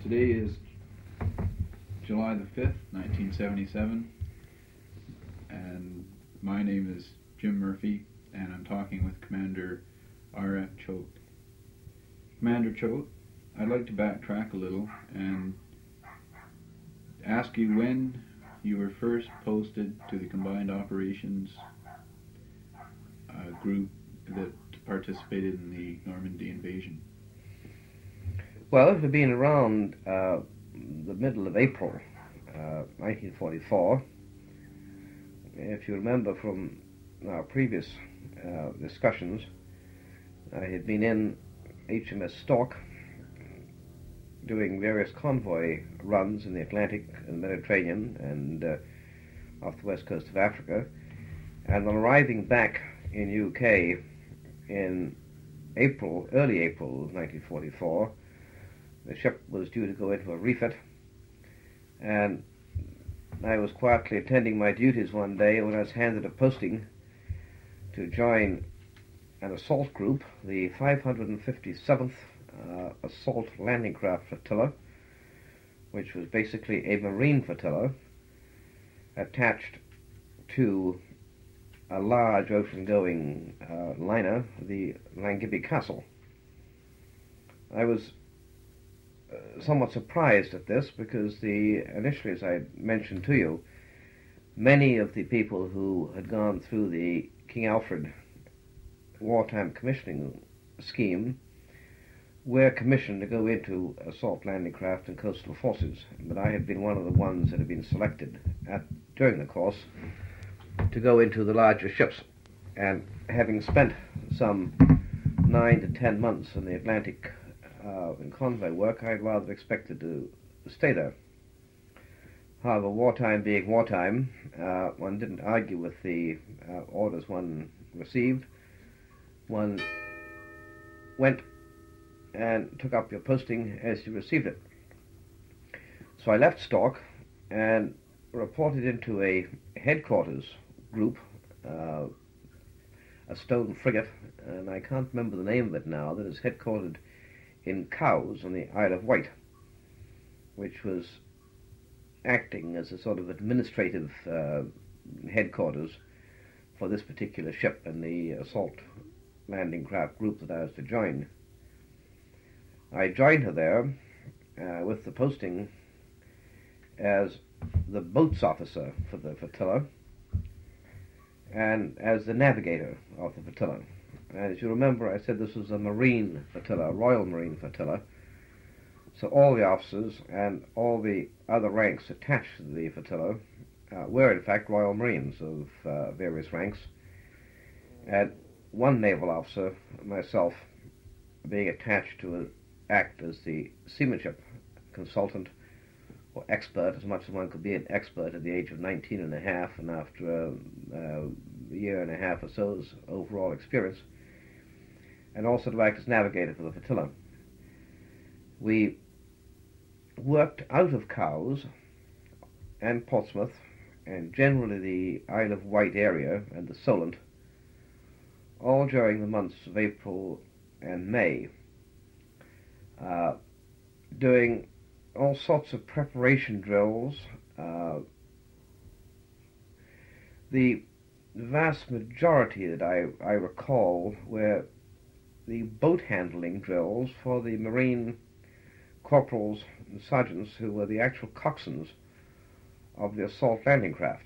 Today is July the 5th, 1977, and my name is Jim Murphy, and I'm talking with Commander R.F. Choate. Commander Choate, I'd like to backtrack a little and ask you when you were first posted to the Combined Operations group that participated in the Normandy invasion. Well, it had been around the middle of April 1944. If you remember from our previous discussions, I had been in HMS Stork doing various convoy runs in the Atlantic and Mediterranean and off the west coast of Africa, and on arriving back in UK in early April of 1944, the ship was due to go into a refit, and I was quietly attending my duties one day when I was handed a posting to join an assault group, the 557th Assault Landing Craft Flotilla, which was basically a marine flotilla attached to a large ocean-going liner, the Llangibi Castle. I was somewhat surprised at this because initially, as I mentioned to you, many of the people who had gone through the King Alfred wartime commissioning scheme were commissioned to go into assault landing craft and coastal forces, but I had been one of the ones that had been selected during the course to go into the larger ships, and having spent some 9 to 10 months in the Atlantic in convoy work, I had rather expected to stay there. However, wartime being wartime, one didn't argue with the orders one received. One went and took up your posting as you received it. So I left Stork and reported into a headquarters group, a stone frigate, and I can't remember the name of it now, that is headquartered in Cowes on the Isle of Wight, which was acting as a sort of administrative headquarters for this particular ship and the assault landing craft group that I was to join. I joined her there with the posting as the boats officer for the flotilla and as the navigator of the flotilla. As you remember, I said this was a marine flotilla, a Royal Marine flotilla, so all the officers and all the other ranks attached to the flotilla were in fact Royal Marines of various ranks, and one naval officer, myself, being attached to act as the seamanship consultant or expert, as much as one could be an expert at the age of 19 and a half, and after a year and a half or so's overall experience, and also to act as navigator for the flotilla. We worked out of Cowes and Portsmouth and generally the Isle of Wight area and the Solent, all during the months of April and May, doing all sorts of preparation drills. The vast majority that I recall were the boat handling drills for the marine corporals and sergeants who were the actual coxswains of the assault landing craft,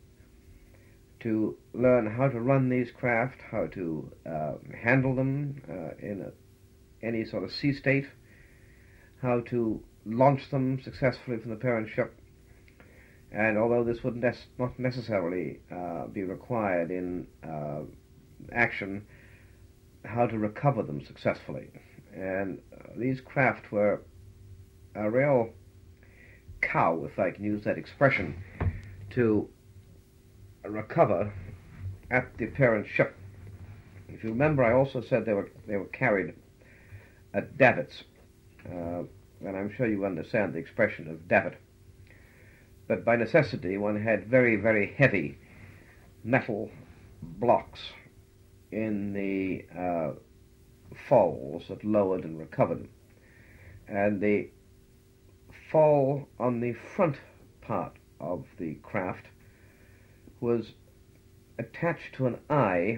to learn how to run these craft, how to handle them in any sort of sea state, how to launch them successfully from the parent ship, and although this would not necessarily be required in action, how to recover them successfully. And these craft were a real cow, if I can use that expression, to recover at the parent ship. If you remember, I also said they were carried at davits, and I'm sure you understand the expression of davit. But by necessity, one had very, very heavy metal blocks in the falls that lowered and recovered, and the fall on the front part of the craft was attached to an eye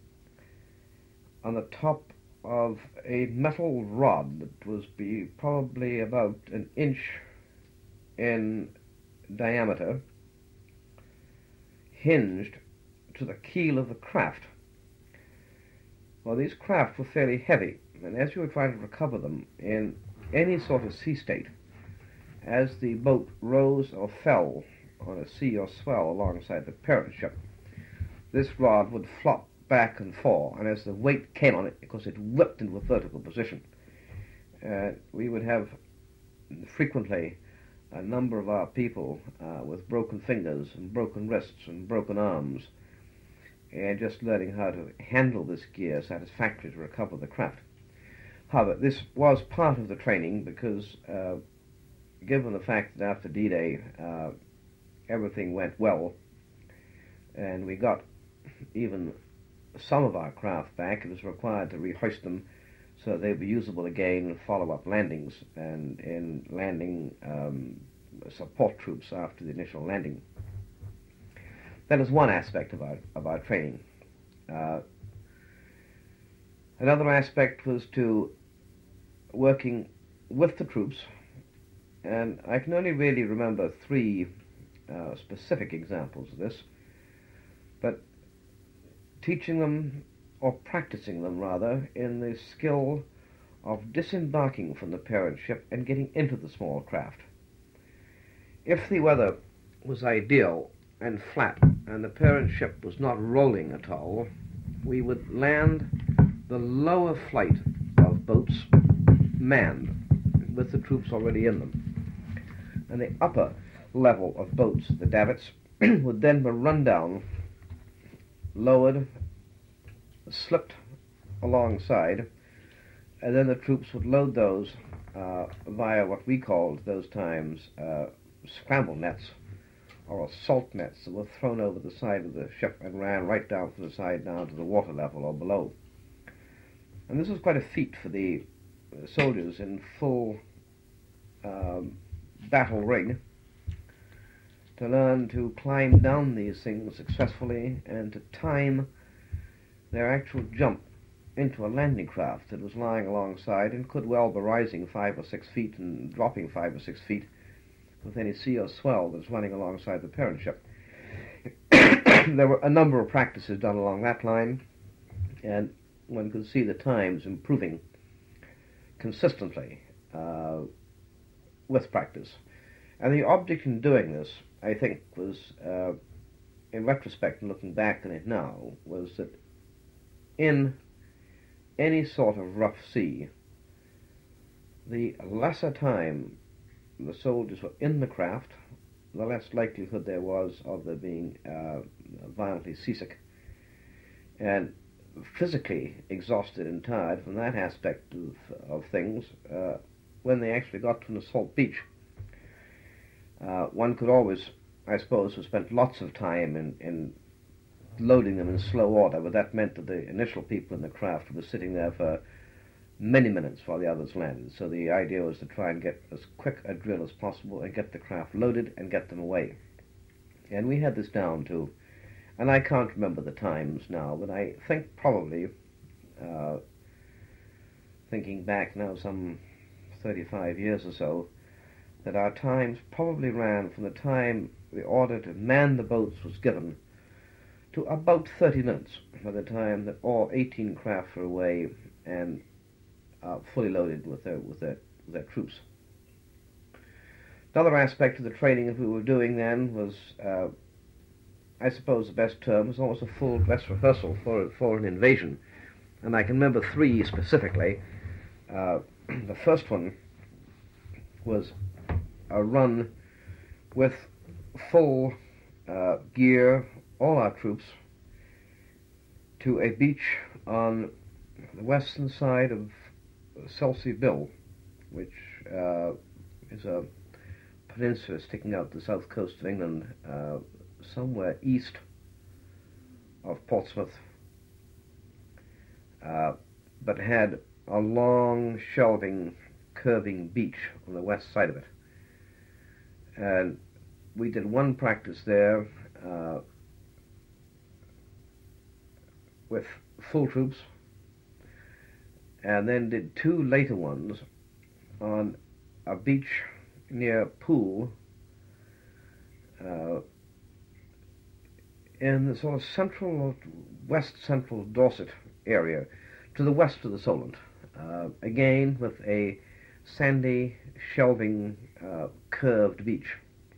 on the top of a metal rod that was probably about an inch in diameter, hinged to the keel of the craft. Well, these craft were fairly heavy, and as you were trying to recover them in any sort of sea state, as the boat rose or fell on a sea or swell alongside the parent ship, this rod would flop back and fall, and as the weight came on it, because it whipped into a vertical position, we would have frequently a number of our people with broken fingers and broken wrists and broken arms, and just learning how to handle this gear satisfactorily to recover the craft. However, this was part of the training because given the fact that after D-Day everything went well and we got even some of our craft back, it was required to rehoist them so they'd be usable again in follow-up landings and in landing support troops after the initial landing. That is one aspect of our training. Another aspect was to working with the troops, and I can only really remember three specific examples of this, but teaching them, or practicing them rather, in the skill of disembarking from the parent ship and getting into the small craft. If the weather was ideal and flat and the parent ship was not rolling at all, we would land the lower flight of boats manned with the troops already in them, and the upper level of boats, the davits, would then be run down, lowered, slipped alongside, and then the troops would load those via what we called those times scramble nets or assault nets that were thrown over the side of the ship and ran right down from the side down to the water level or below. And this was quite a feat for the soldiers in full battle rig to learn to climb down these things successfully and to time their actual jump into a landing craft that was lying alongside and could well be rising 5 or 6 feet and dropping 5 or 6 feet with any sea or swell that was running alongside the parent ship. There were a number of practices done along that line, and one could see the times improving consistently with practice. And the object in doing this, I think, was, in retrospect and looking back on it now, was that in any sort of rough sea, the lesser time the soldiers were in the craft, the less likelihood there was of their being violently seasick and physically exhausted and tired from that aspect of things when they actually got to an assault beach. One could always, I suppose, have spent lots of time in loading them in slow order, but that meant that the initial people in the craft were sitting there for many minutes while the others landed. So the idea was to try and get as quick a drill as possible and get the craft loaded and get them away. And we had this down to, and I can't remember the times now, but I think probably, thinking back now some 35 years or so, that our times probably ran from the time the order to man the boats was given to about 30 minutes by the time that all 18 craft were away and fully loaded with their troops. Another aspect of the training that we were doing then was, I suppose the best term, was almost a full dress rehearsal for an invasion. And I can remember three specifically. The first one was a run with full gear, all our troops, to a beach on the western side of Selsey Bill, which is a peninsula sticking out the south coast of England, somewhere east of Portsmouth, but had a long, shelving, curving beach on the west side of it. And we did one practice there with full troops, and then did two later ones on a beach near Poole, in the sort of central or west central Dorset area, to the west of the Solent, again with a sandy, shelving, curved beach.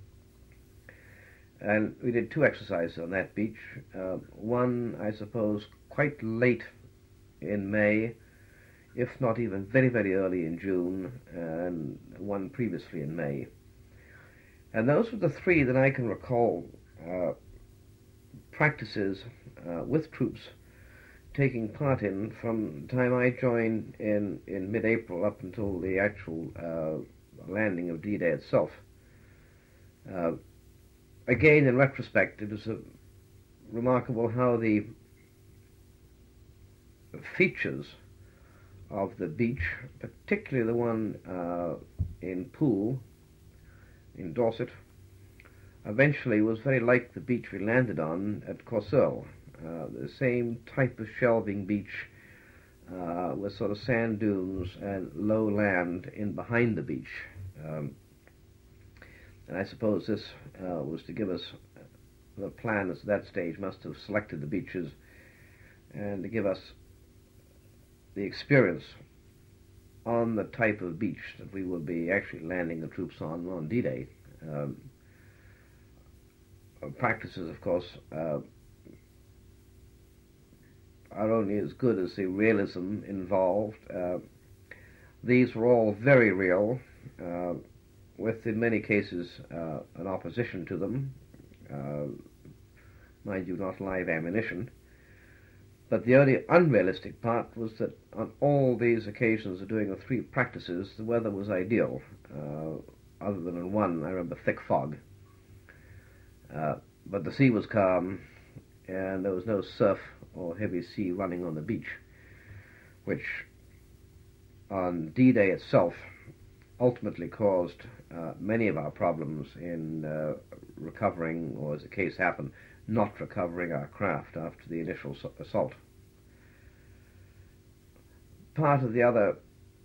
And we did two exercises on that beach, one, I suppose, quite late in May, if not even very, very early in June, and one previously in May. And those were the three that I can recall practices with troops taking part in from the time I joined in mid-April up until the actual landing of D-Day itself. Again, in retrospect, it was remarkable how the features of the beach, particularly the one in Poole, in Dorset, eventually was very like the beach we landed on at Corseul. The same type of shelving beach with sort of sand dunes and low land in behind the beach. And I suppose this was to give us, the planners at that stage must have selected the beaches and to give us the experience on the type of beach that we would be actually landing the troops on D-Day. Practices, of course, are only as good as the realism involved. These were all very real, with in many cases an opposition to them, mind you, not live ammunition. But the only unrealistic part was that on all these occasions of doing the three practices, the weather was ideal, other than in one, I remember, thick fog. But the sea was calm, and there was no surf or heavy sea running on the beach, which on D-Day itself ultimately caused many of our problems in recovering, or as the case happened, not recovering our craft after the initial assault. Part of the other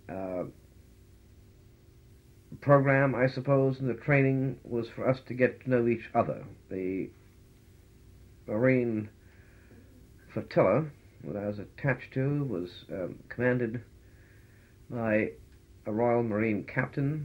program, I suppose, in the training was for us to get to know each other. The Marine flotilla that I was attached to was commanded by a Royal Marine captain,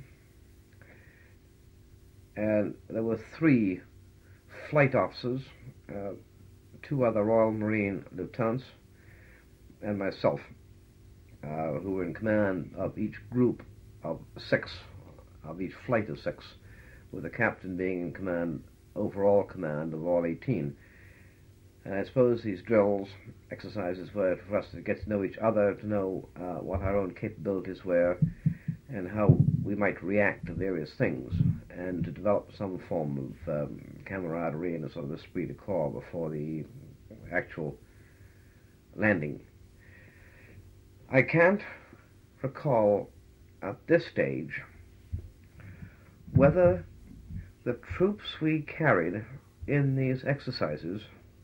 and there were three flight officers, two other Royal Marine lieutenants, and myself, who were in command of each group of six, of each flight of six, with the captain being in command, overall command of all 18. And I suppose these drills, exercises, were for us to get to know each other, to know what our own capabilities were, and how we might react to various things, and to develop some form of camaraderie and a sort of esprit de corps before the actual landing. I can't recall at this stage whether the troops we carried in these exercises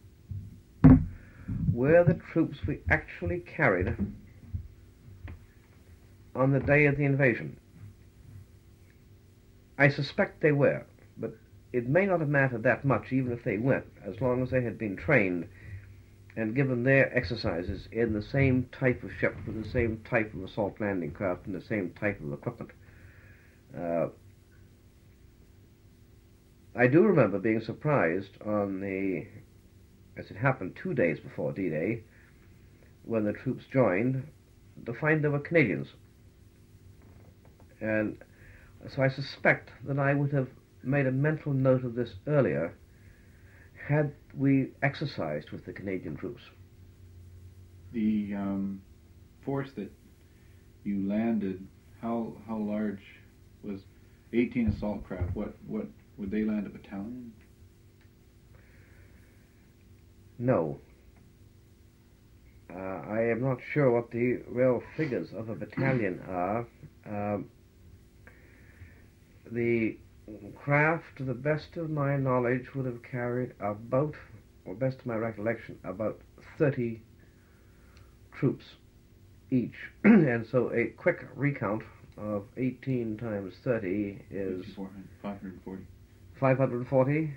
were the troops we actually carried on the day of the invasion. I suspect they were, but it may not have mattered that much even if they weren't, as long as they had been trained and given their exercises in the same type of ship, with the same type of assault landing craft and the same type of equipment. I do remember being surprised as it happened 2 days before D-Day, when the troops joined, to find there were Canadians. And so I suspect that I would have made a mental note of this earlier had we exercised with the Canadian troops. The force that you landed, how large was 18 assault craft? What would they land a battalion? No. I am not sure what the real figures of a battalion are. The craft, to the best of my knowledge, would have carried about, or best of my recollection, about 30 troops each. And so a quick recount of 18 times 30 is 540. 540.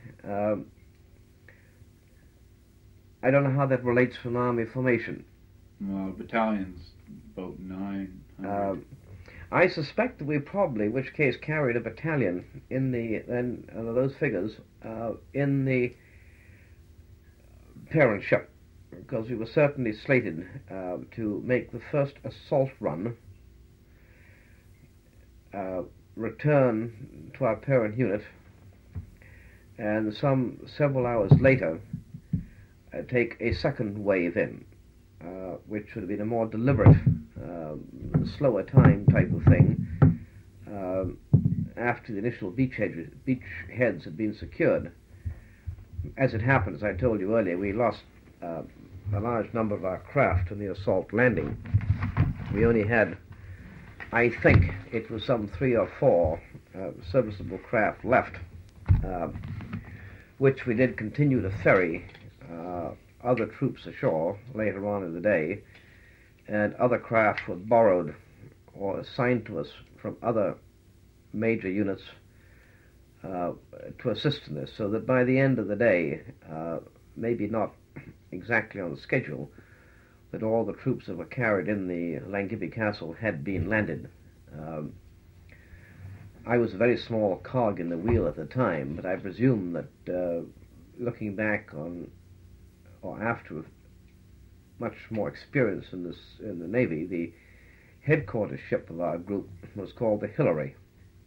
I don't know how that relates to an army formation. Well, battalions, about 900. I suspect that we probably, in which case, carried a battalion in the, then those figures, in the parent ship, because we were certainly slated to make the first assault run, return to our parent unit, and several hours later take a second wave in, which would have been a more deliberate, slower time type of thing, after the initial beachheads had been secured. As it happened, as I told you earlier, we lost a large number of our craft in the assault landing. We only had, I think it was some 3 or 4 serviceable craft left, which we did continue to ferry other troops ashore later on in the day, and other craft were borrowed or assigned to us from other major units to assist in this, so that by the end of the day, maybe not exactly on the schedule, that all the troops that were carried in the Llangibby Castle had been landed. I was a very small cog in the wheel at the time, but I presume that looking back on, or after much more experience in the Navy, the headquarters ship of our group was called the Hillary,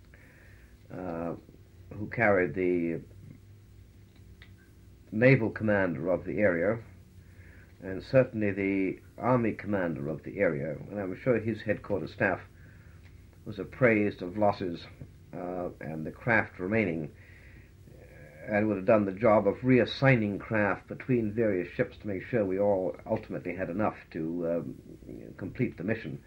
who carried the naval commander of the area, and certainly the army commander of the area, and I'm sure his headquarters staff was appraised of losses and the craft remaining, and would have done the job of reassigning craft between various ships to make sure we all ultimately had enough to complete the mission.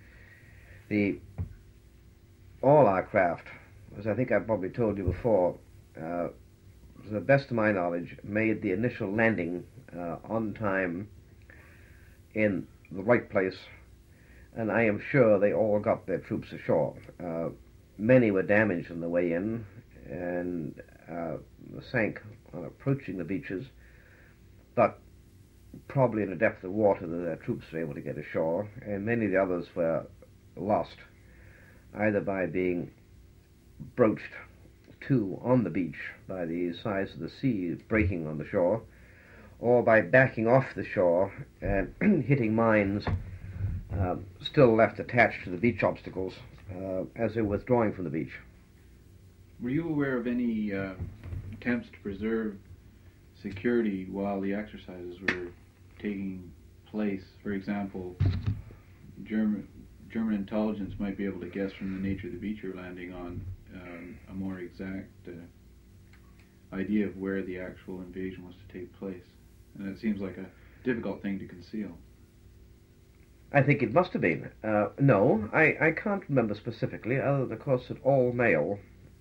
All our craft, as I think I've probably told you before, to the best of my knowledge, made the initial landing on time in the right place, and I am sure they all got their troops ashore. Many were damaged on the way in, and sank on approaching the beaches, but probably in a depth of water that their troops were able to get ashore, and many of the others were lost, either by being broached to on the beach by the size of the sea breaking on the shore, or by backing off the shore and hitting mines still left attached to the beach obstacles as they were withdrawing from the beach. Were you aware of any attempts to preserve security while the exercises were taking place? For example, German intelligence might be able to guess from the nature of the beach you're landing on a more exact idea of where the actual invasion was to take place. And it seems like a difficult thing to conceal. I think it must have been. No, I can't remember specifically, other than, of course, that all mail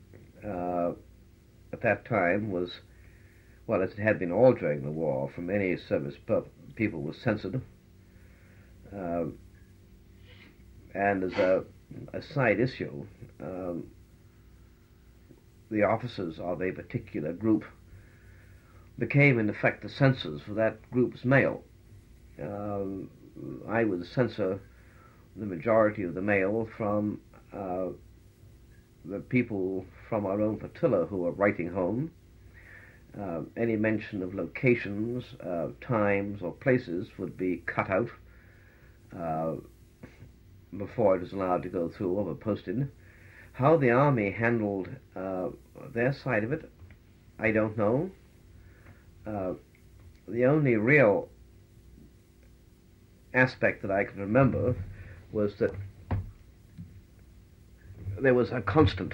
at that time was, well, as it had been all during the war, from any service people, was censored. And as a side issue, the officers of a particular group became, in effect, the censors for that group's mail. I would censor the majority of the mail from the people from our own flotilla who were writing home. Any mention of locations, times, or places would be cut out before it was allowed to go through or were posted. How the army handled their side of it, I don't know. The only real aspect that I can remember was that there was a constant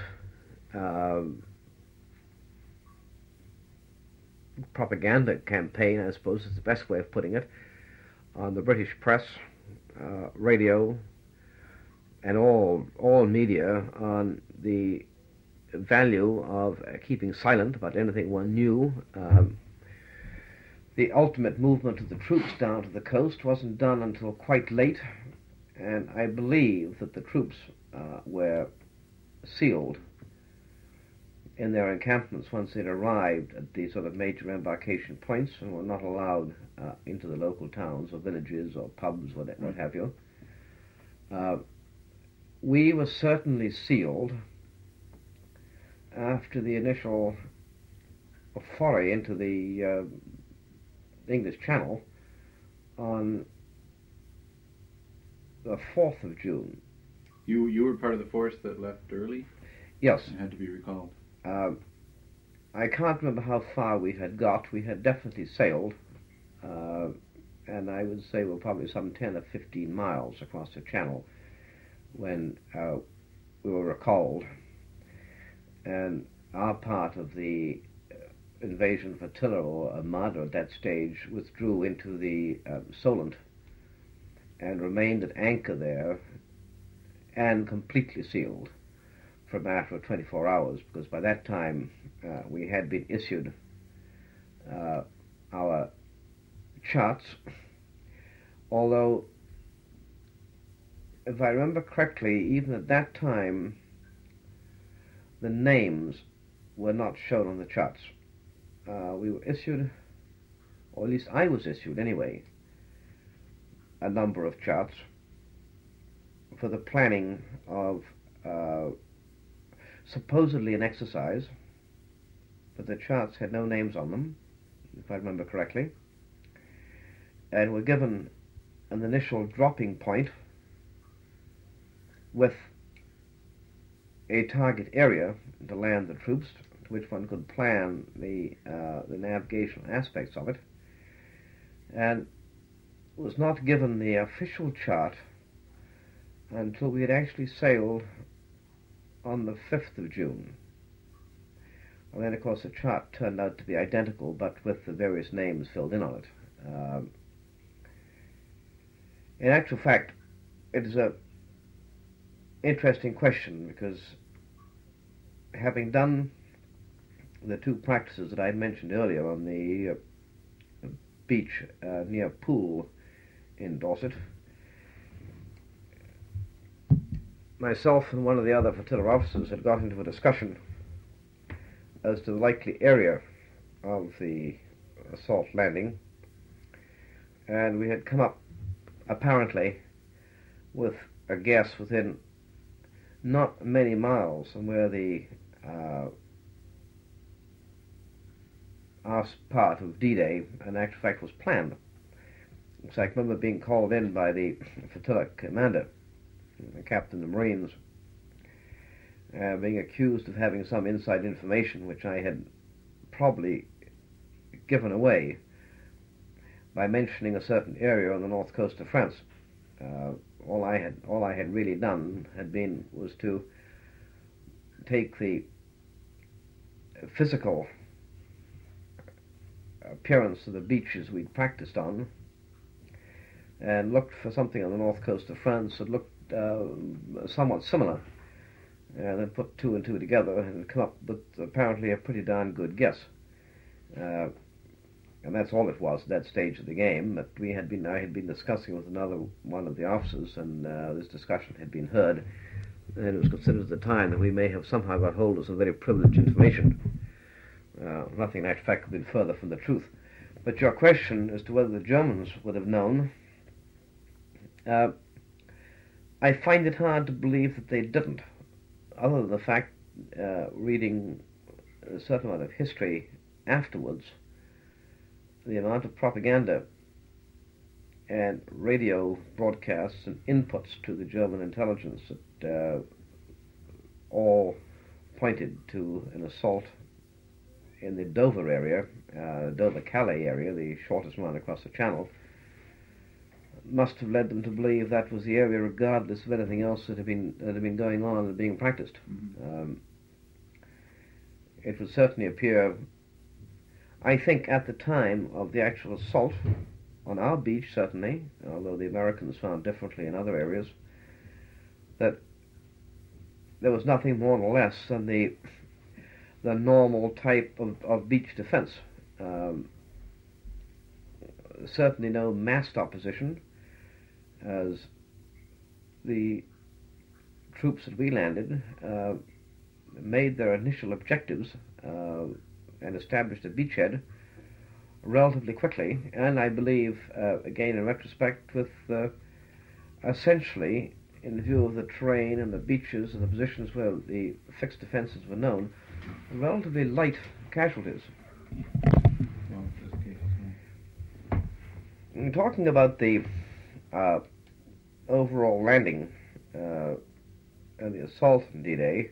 propaganda campaign, I suppose is the best way of putting it, on the British press, radio, and all media on the value of keeping silent about anything one knew. The ultimate movement of the troops down to the coast wasn't done until quite late, and I believe that the troops were sealed in their encampments once they'd arrived at the sort of major embarkation points and were not allowed into the local towns or villages or pubs, what have you. We were certainly sealed after the initial foray into the English Channel on the 4th of June. You were part of the force that left early? Yes. And had to be recalled. I can't remember how far we had got. We had definitely sailed, and I would say we're probably some 10 or 15 miles across the channel when we were recalled, and our part of the invasion flotilla, or Armada at that stage, withdrew into the Solent and remained at anchor there and completely sealed for a matter of 24 hours, because by that time we had been issued our charts, although if I remember correctly, even at that time the names were not shown on the charts. We were issued, or at least I was issued anyway, a number of charts for the planning of supposedly an exercise, but the charts had no names on them, if I remember correctly, and were given an initial dropping point with a target area to land the troops, to which one could plan the navigational aspects of it, and was not given the official chart until we had actually sailed on the 5th of June. And then, of course, the chart turned out to be identical, but with the various names filled in on it. In actual fact, it is an interesting question, because having done the two practices that I mentioned earlier on the beach near Poole in Dorset, myself and one of the other flotilla officers had got into a discussion as to the likely area of the assault landing, and we had come up apparently with a guess within not many miles from where the our part of D-Day in actual fact was planned. So I remember being called in by the flotilla commander, the captain of the Marines, being accused of having some inside information which I had probably given away by mentioning a certain area on the north coast of France. All I had really done was to take the physical appearance of the beaches we'd practiced on and looked for something on the north coast of France that looked somewhat similar, and then put two and two together and come up with apparently a pretty darn good guess. And that's all it was at that stage of the game. But I had been discussing with another one of the officers, and this discussion had been heard, and it was considered at the time that we may have somehow got hold of some very privileged information. Nothing in actual fact could have been further from the truth. But your question as to whether the Germans would have known, I find it hard to believe that they didn't, other than the fact, reading a certain amount of history afterwards, the amount of propaganda and radio broadcasts and inputs to the German intelligence that all pointed to an assault in the Dover area, Dover-Calais area, the shortest one across the channel, must have led them to believe that was the area, regardless of anything else that had been going on and being practiced. Mm-hmm. It would certainly appear, I think, at the time of the actual assault on our beach, certainly, although the Americans found differently in other areas, that there was nothing more or less than the the normal type of beach defense. Certainly no massed opposition, as the troops that we landed made their initial objectives and established a beachhead relatively quickly, and I believe, again in retrospect, with essentially, in view of the terrain and the beaches and the positions where the fixed defences were known, relatively light casualties. Talking about the overall landing and the assault on D-Day,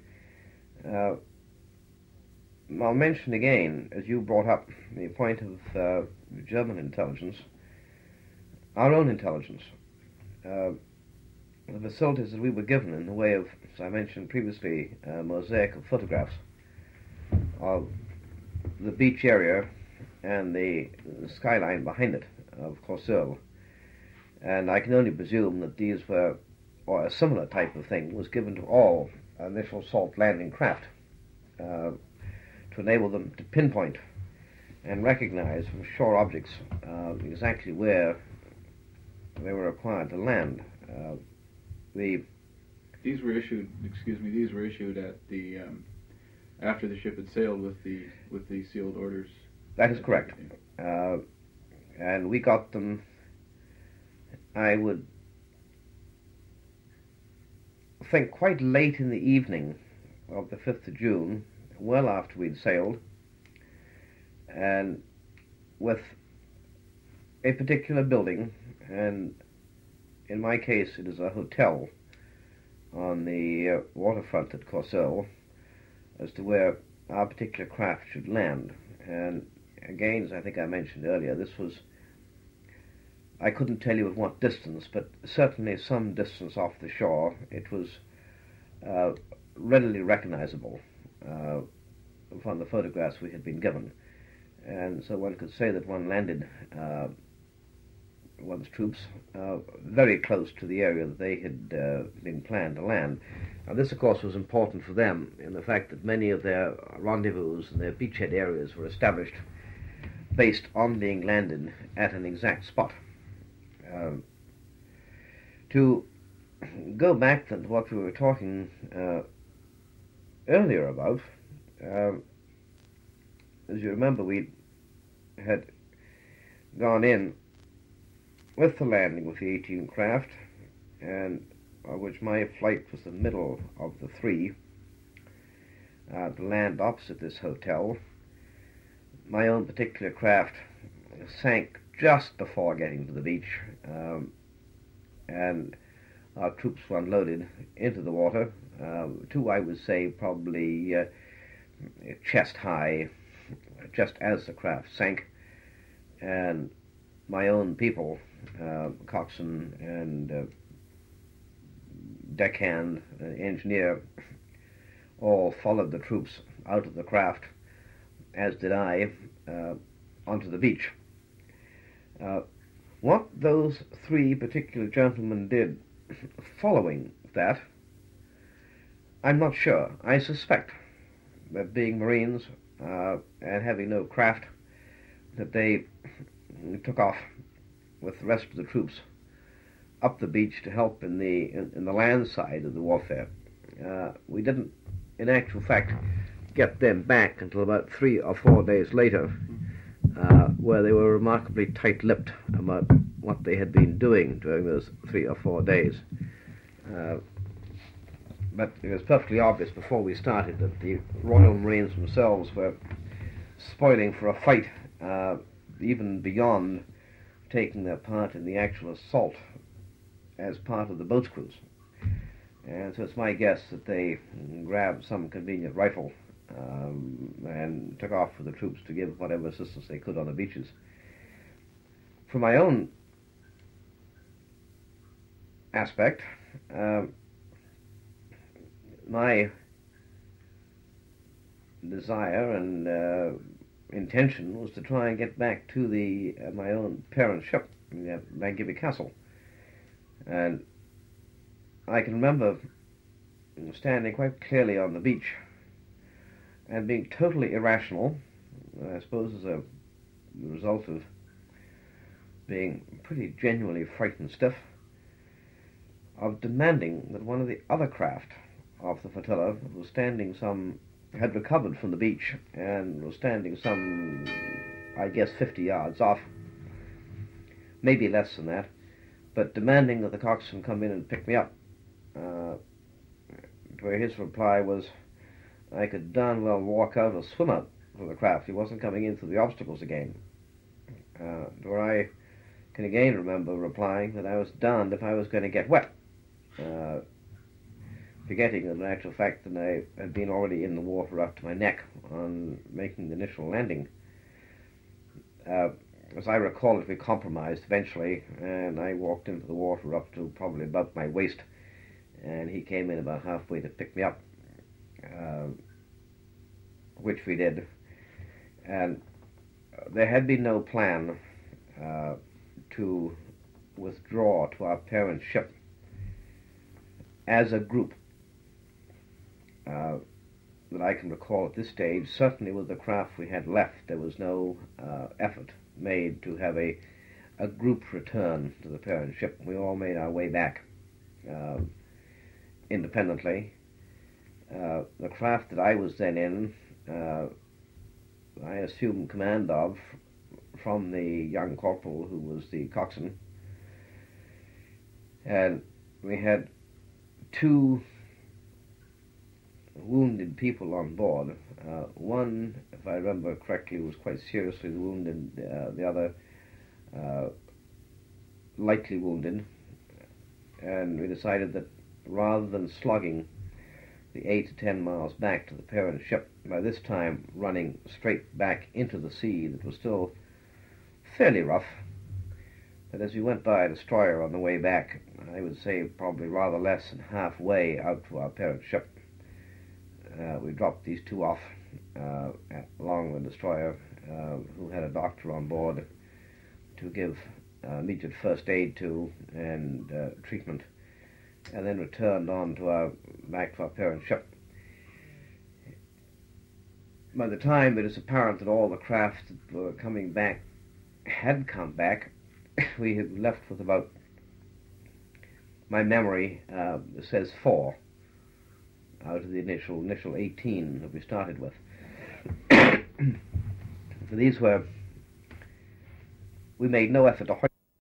I'll mention again, as you brought up the point of German intelligence, our own intelligence. The facilities that we were given in the way of, as I mentioned previously, a mosaic of photographs of the beach area and the skyline behind it of Courseulles. And I can only presume that these were, or a similar type of thing, was given to all initial assault landing craft to enable them to pinpoint and recognize from shore objects exactly where they were required to land. These were issued. These were issued at the after the ship had sailed with the sealed orders. That is correct, and we got them. I would think quite late in the evening of the 5th of June, well after we'd sailed, and with a particular building, and in my case it is a hotel on the waterfront at Courseulles, as to where our particular craft should land. And again, as I think I mentioned earlier, this was, I couldn't tell you at what distance, but certainly some distance off the shore. It was readily recognizable from the photographs we had been given. And so one could say that one landed one's troops very close to the area that they had been planned to land. Now this, of course, was important for them in the fact that many of their rendezvous and their beachhead areas were established based on being landed at an exact spot. To go back then to what we were talking earlier about, as you remember, we had gone in with the landing with the 18 craft, and which my flight was the middle of the three, to land opposite this hotel. My own particular craft sank just before getting to the beach, and our troops were unloaded into the water, to, I would say, probably chest high, just as the craft sank, and my own people, coxswain and deckhand, engineer, all followed the troops out of the craft, as did I, onto the beach. What those three particular gentlemen did following that, I'm not sure. I suspect that, being Marines and having no craft, that they took off with the rest of the troops up the beach to help in the land side of the warfare. We didn't, in actual fact, get them back until about 3 or 4 days later, where they were remarkably tight-lipped about what they had been doing during those 3 or 4 days. But it was perfectly obvious before we started that the Royal Marines themselves were spoiling for a fight, even beyond taking their part in the actual assault as part of the boat's crews. And so it's my guess that they grabbed some convenient rifle and took off with the troops to give whatever assistance they could on the beaches. For my own aspect, my desire and intention was to try and get back to my own parent ship, Langibby Castle. And I can remember standing quite clearly on the beach and being totally irrational, I suppose as a result of being pretty genuinely frightened stiff, of demanding that one of the other craft of the flotilla had recovered from the beach and was standing some, I guess, 50 yards off, maybe less than that, but demanding that the coxswain come in and pick me up. Where his reply was, I could darn well walk out or swim out from the craft. He wasn't coming in through the obstacles again. Where I can again remember replying that I was darned if I was going to get wet, forgetting that in actual fact that I had been already in the water up to my neck on making the initial landing. As I recall it, we compromised eventually, and I walked into the water up to probably about my waist, and he came in about halfway to pick me up, which we did. And there had been no plan to withdraw to our parent ship as a group that I can recall at this stage. Certainly with the craft we had left, there was no effort made to have a group return to the parent ship. We all made our way back independently. The craft that I was then in, I assumed command of from the young corporal who was the coxswain, and we had 2 wounded people on board. One, if I remember correctly, was quite seriously wounded, the other lightly wounded, and we decided that rather than slogging the 8 to 10 miles back to the parent ship, by this time running straight back into the sea that was still fairly rough, that as we went by a destroyer on the way back, I would say probably rather less than halfway out to our parent ship, we dropped these 2 off along the destroyer, who had a doctor on board to give immediate first aid to and treatment, and then returned on to back to our parent ship. By the time it is apparent that all the craft that were coming back had come back, we had left with about, my memory says 4 out of the initial 18 that we started with. So we made no effort to